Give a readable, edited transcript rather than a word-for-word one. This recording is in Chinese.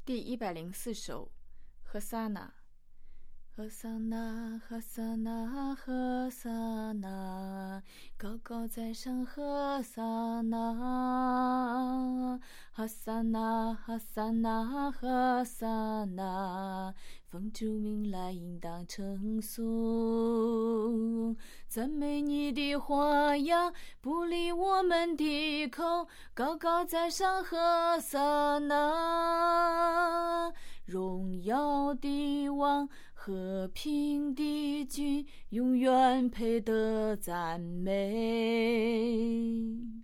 第104首和撒那。和撒那，和撒那，和撒那，高高在上和撒那，哈撒那，哈撒那，和撒那，奉主名来应当称颂，赞美你的花呀，不离我们的口，高高在上和撒那，荣耀的王，和平的君，永远配得赞美。